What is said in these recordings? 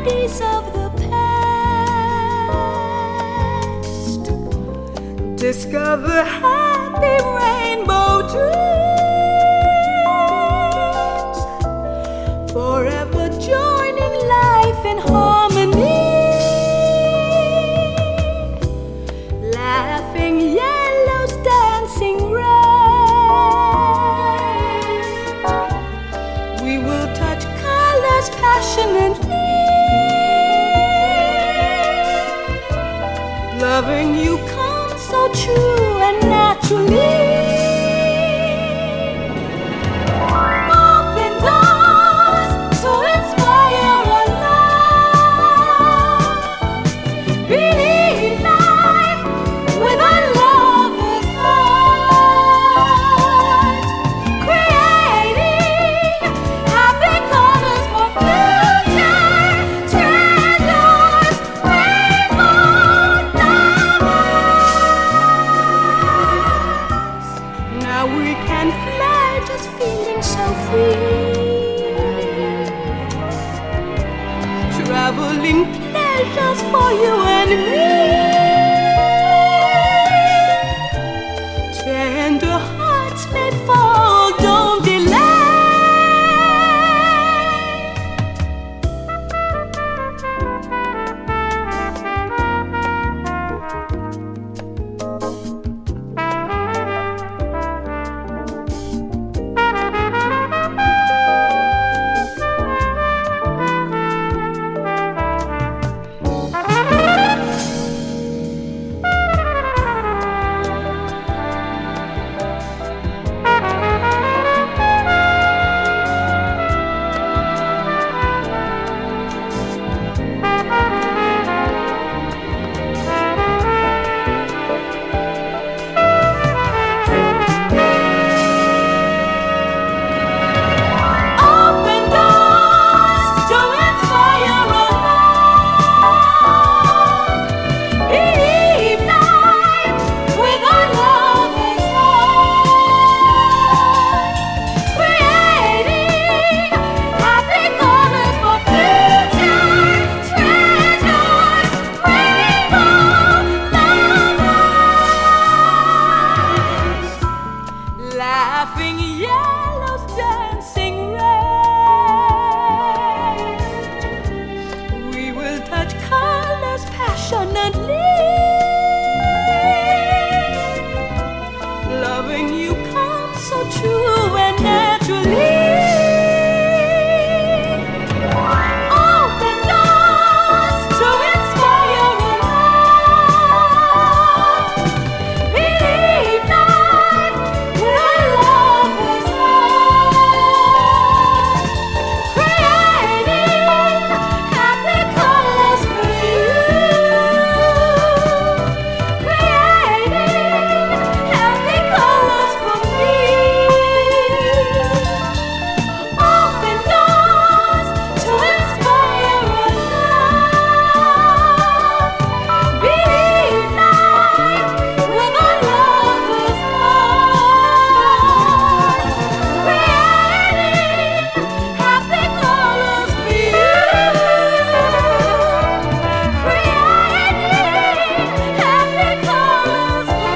melodies of the past. Discover happy rainbow dreams, forever joining life in harmony. Laughing yellows dancing red, we will touch colors passionately, loving you comes so true and naturally. Open doors to inspire our love. Believe life with a lover's heart, creating happy colors for future treasures, rainbow lovers. Now we can fly, just feeling so free, traveling pleasures for you and me. Tender hearts may fall, don't delay. Open doors to inspire our love. Believe life with a lover's heart, creating happy colors for future treasures, rainbow lovers. Laughing yellows dancing red, we will touch colors passionately, loving you comes so true and naturally. Open doors to inspire our love. Believe life with a lover's heart, creating happy colors for you, creating happy colors for me. Open doors to inspire our love. Believe life with a lover's heart, creating happy colors for you, creating happy colors for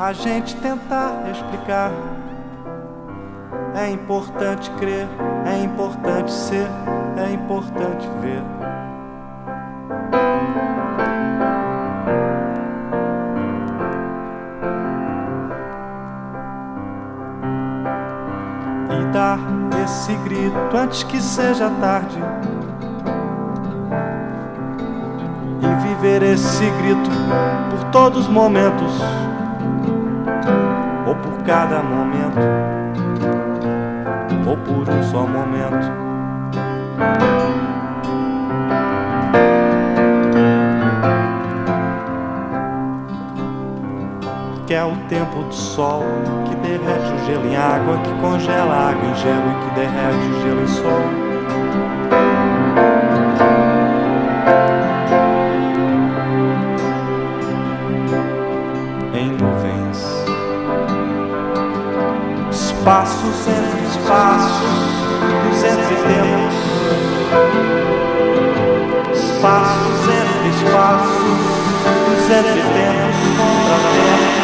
a gente tentar explicar. É importante crer, é importante ser, é importante ver. E dar esse grito antes que seja tarde. E viver esse grito por todos os momentos, ou por cada momento, ou por um só momento. Que é o tempo do sol que derrete o gelo em água, que congela a água em gelo e que derrete o gelo em sol. Em nuvens, espaços entre espaços, os entre tempos, espaços entre espaços, os entre tempos, contratempos.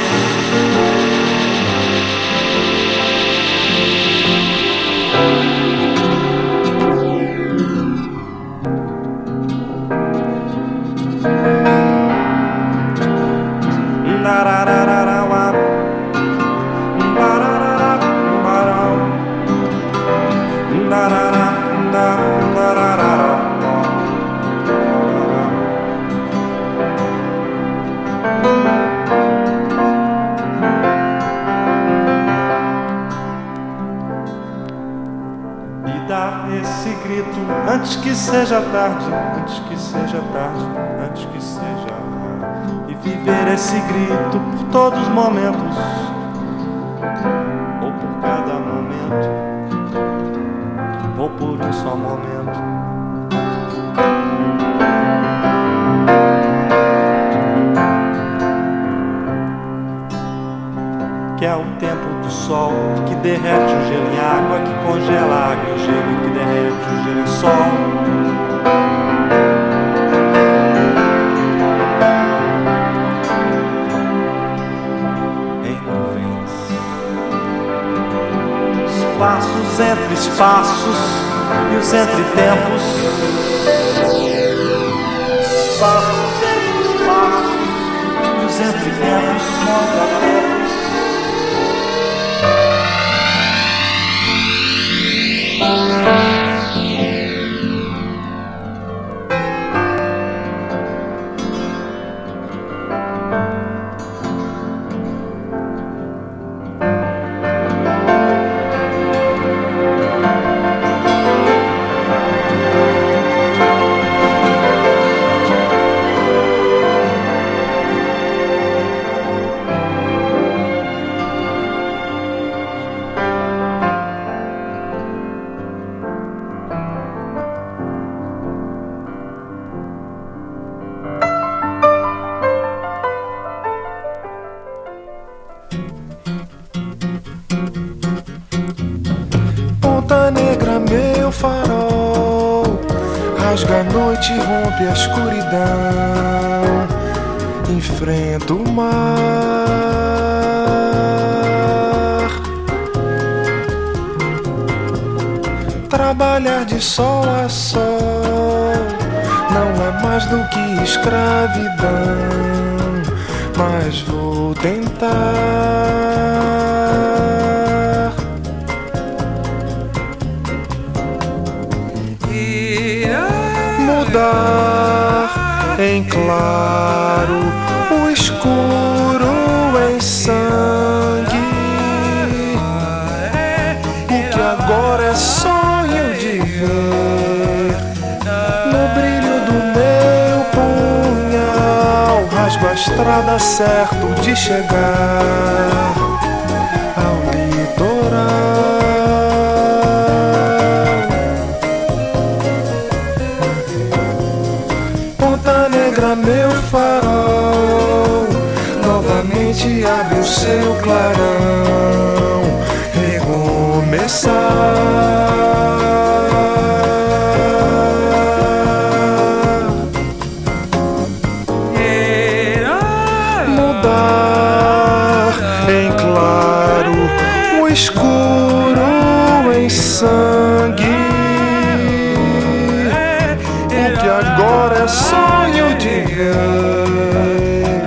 Antes que seja tarde, antes que seja tarde, antes que seja. E viver esse grito por todos os momentos, ou por cada momento, ou por um só momento. Que é o tempo do sol que derrete o gelo em água, que congela a água em gelo e que derrete o gelo em sol. Em nuvens, espaços entre espaços e os entre tempos, espaços entre espaços e os entre tempos, contra tempos. Ponta Negra, meu farol, rasga a noite, rompe a escuridão, enfrenta o mar. Trabalhar de sol a sol não é mais do que escravidão, mas vou tentar mudar em claro o escuro em sangue. O que agora é sonho de ver no brilho do meu punhal, rasgo a estrada certo de chegar ao litoral. Meu farol novamente abre o seu clarão, recomeçar. Mudar escuro em sangue, o que agora é sonho de ver.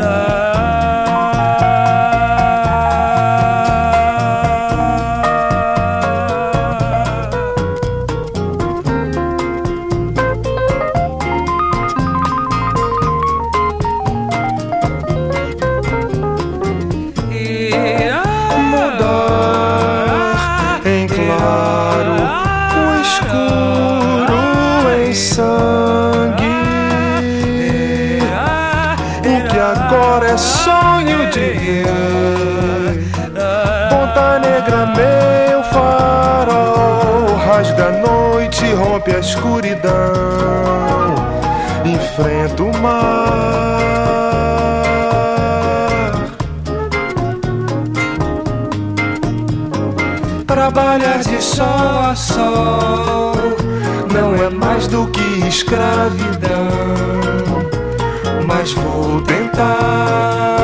Agora é sonho de ver. Ponta Negra, meu farol, rasga a noite, rompe a escuridão, enfrenta o mar. Trabalhar de sol a sol não é mais do que escravidão, mas vou tentar.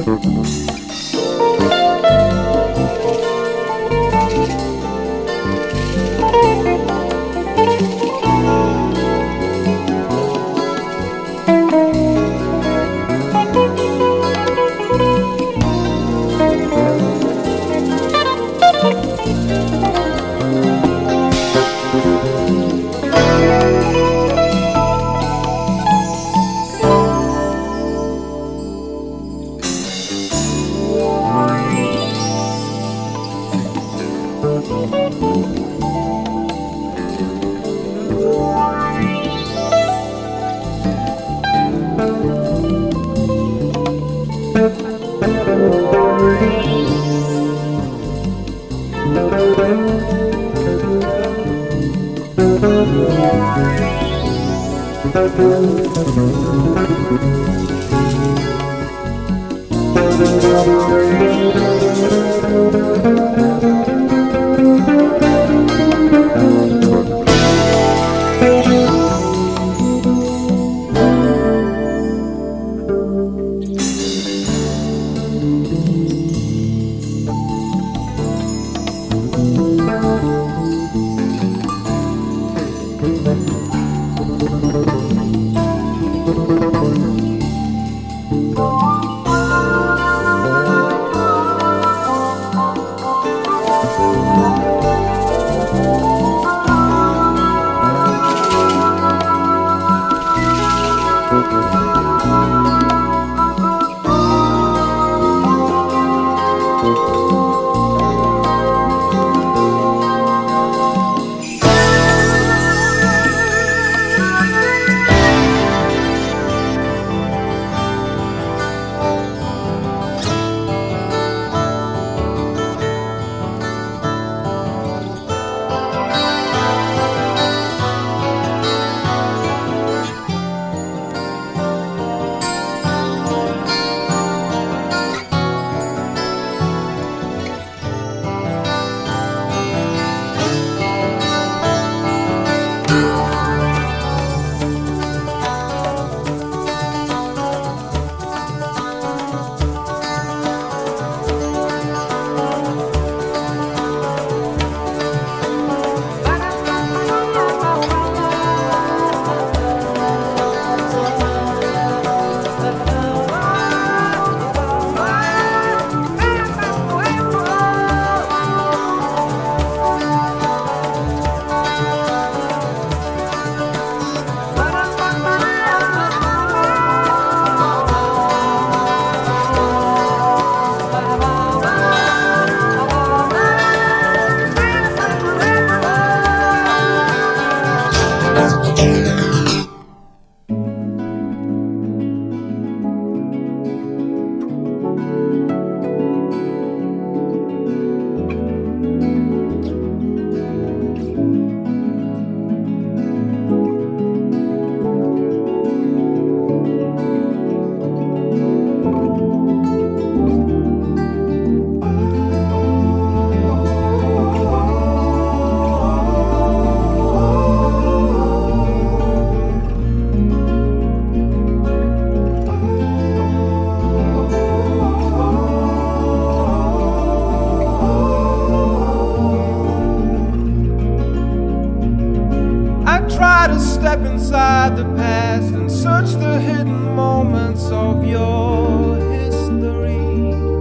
step inside the past and search the hidden moments of your history.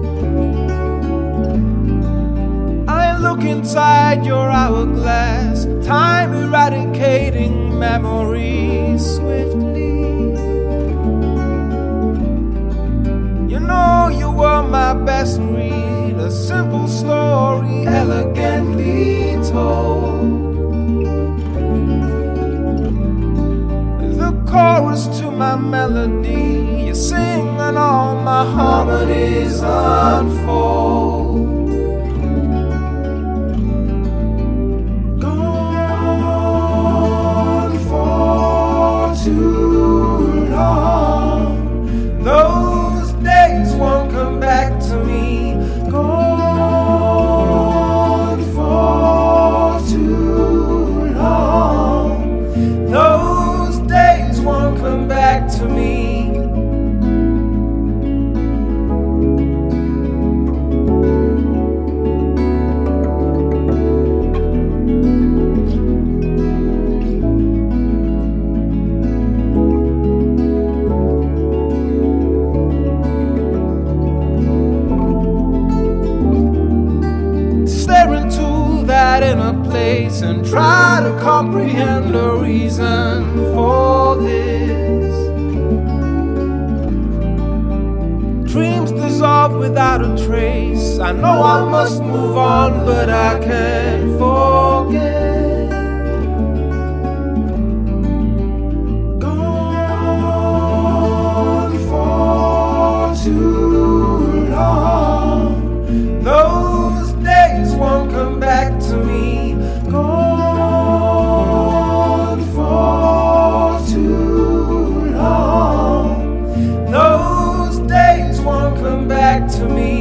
I look inside your hourglass, time eradicating memories swiftly. You know you were my best read, a simple story elegantly told. Chorus to my melody, you sing and all my harmonies unfold. Gone for too long, those days won't come back to me. Gone for too long, those days won't come back to me. place and try to comprehend the reason for this. Dreams dissolve without a trace. I know I must move on, but I can't forget. Too long. Those days won't come back to me. Gone for too long. Those days won't come back to me.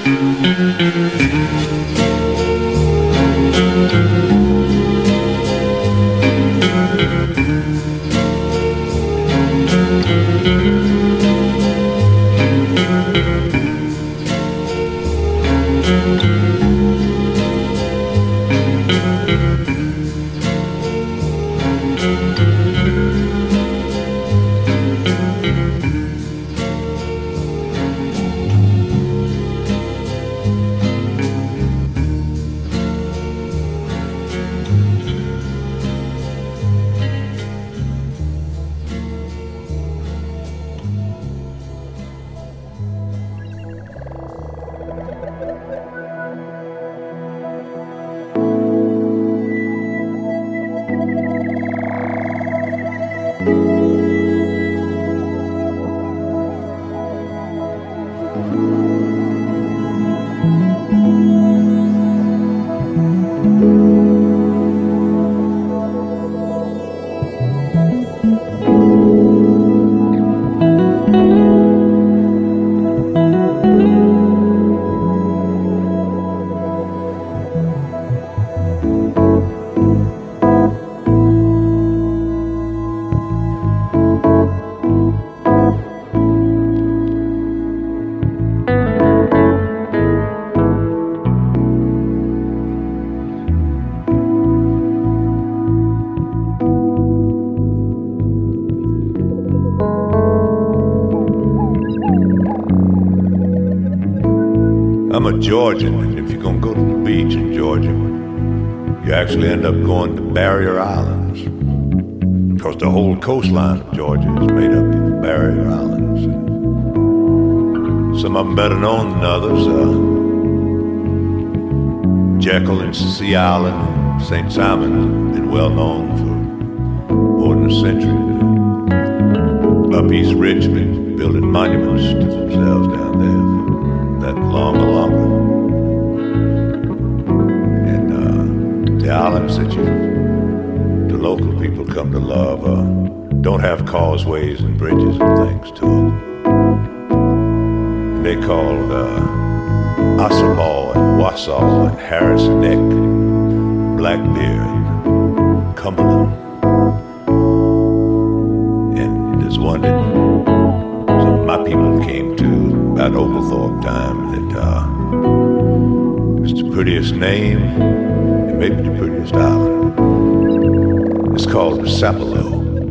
I'm a Georgian, and if you're gonna go to the beach in Georgia, you actually end up going to Barrier Islands, because the whole coastline of Georgia is made up of barrier islands. Some of them better known than others. Jekyll and Sea Island and St. Simon's have been well known for more than a century. Up East Richmond, building monuments to themselves down there for that long or longer. And the islands that the local people come to love don't have causeways and bridges and things to them. And they called Ossabaw and Wausau and Harris Neck and Blackbeard and Cumberland. And there's one that some of my people came to about Oglethorpe time that it's the prettiest name and maybe the prettiest island. It's called the Sapelo.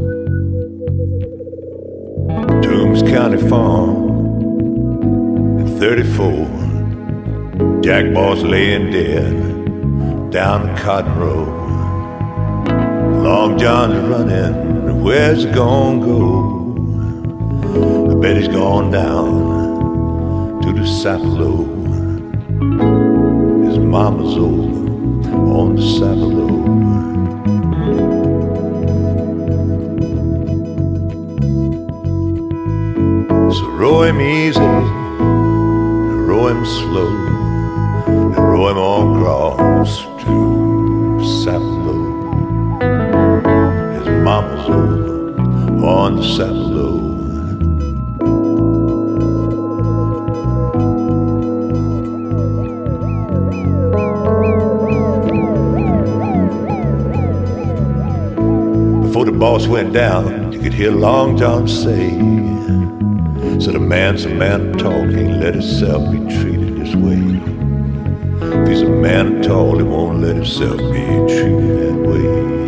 Toombs County Farm in 34. Jack Boss laying dead down the Cotton Road. Long John's running, where's he gonna go? I bet he's gone down to the Sapelo. His mama's over on the Sapelo. So row him easy, row him slow, and row him on across to Sapelo. His mama's over on the Sapelo. Before the boss went down, you could hear Long John say, said a man's a man of tall, can't let himself be treated this way. If he's a man of tall, he won't let himself be treated that way.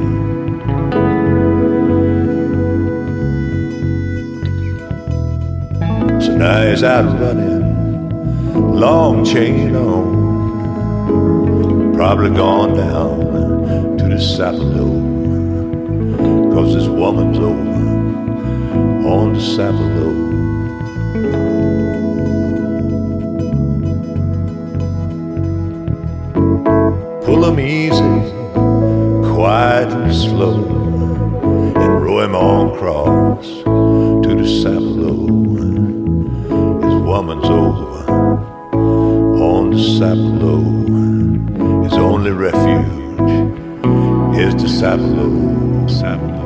So now he's out running, long chain on, probably gone down to the Sapelo, 'cause this woman's over on the Sapelo. Pull him easy, quiet and slow, and row him on across to the Sapelo. His woman's over on the Sapelo. His only refuge is the Sapelo. Sapelo.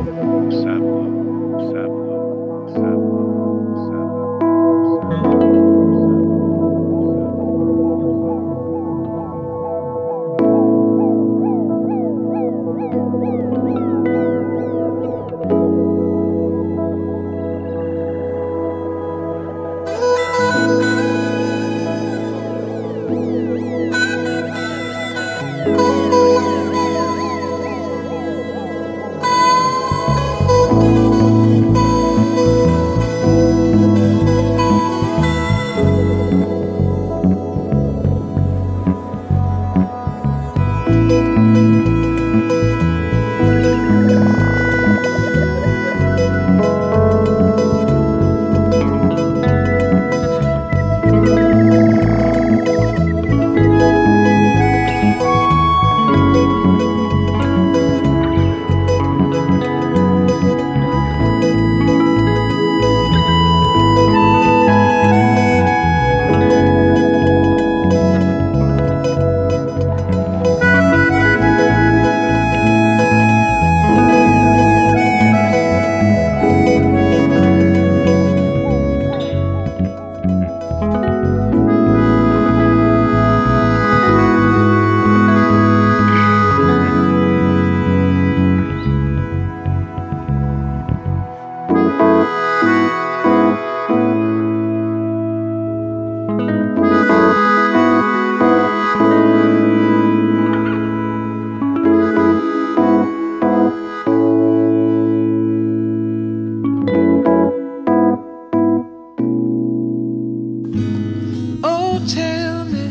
tell me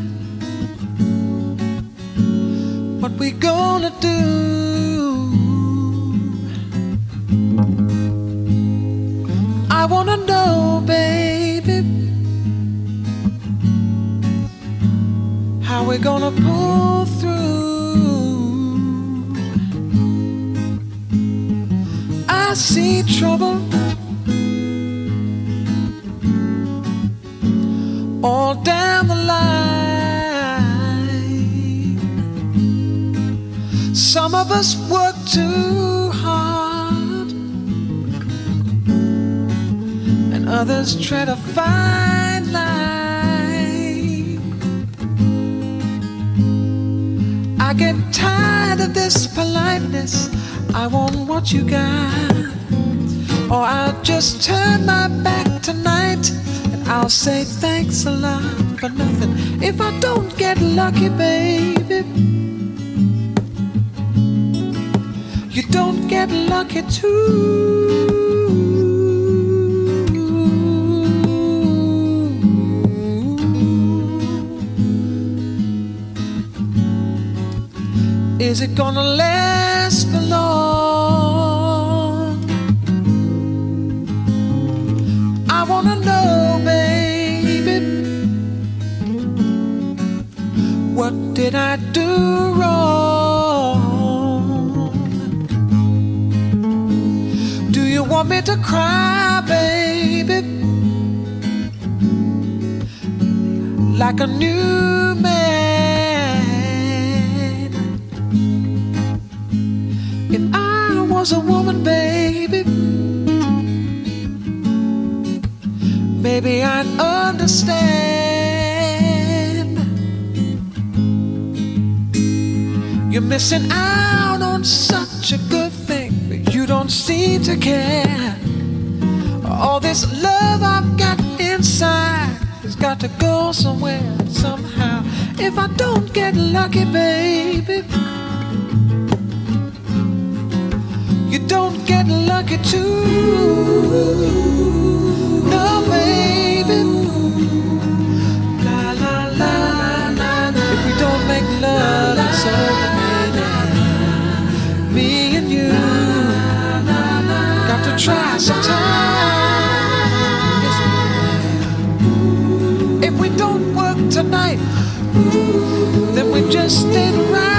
what we gonna do. I wanna know, baby, how we gonna pull through. I see trouble all down the line. Some of us work too hard, and others try to find line. I get tired of this politeness. I want what you got, or I'll just turn my back tonight. I'll say thanks a lot for nothing if I don't get lucky, baby. You don't get lucky too. Is it gonna last for long? I wanna know, baby, what did I do wrong? Do you want me to cry, baby, like a new man? If I was a woman, baby, maybe I'd understand. You're missing out on such a good thing, but you don't seem to care. All this love I've got inside has got to go somewhere, somehow. If I don't get lucky, baby, you don't get lucky too. No, baby. La la la la la. If we don't make love, it's over, baby. Me and you got to try sometime. Yes, if we don't work tonight, then we just didn't right.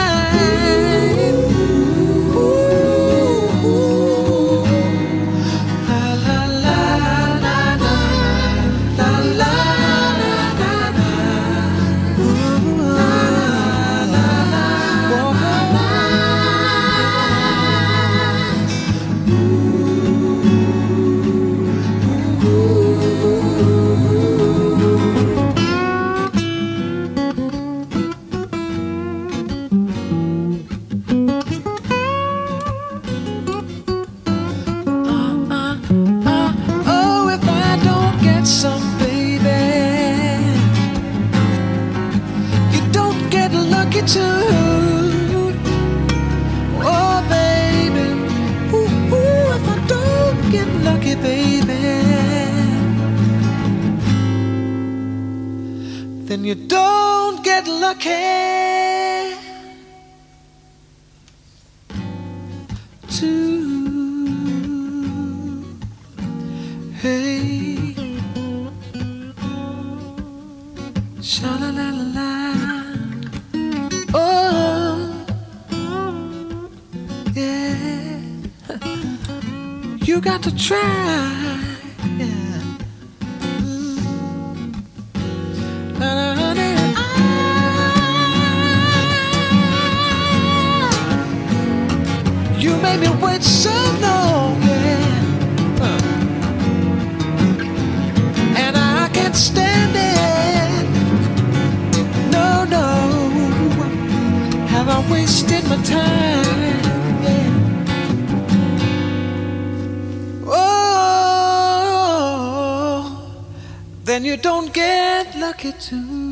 Then you don't get lucky too. Hey, sha la la la la. Oh, yeah. You got to try. You made me wait so long, yeah. And I can't stand it. No, no. Have I wasted my time? Yeah. Oh, then you don't get lucky too.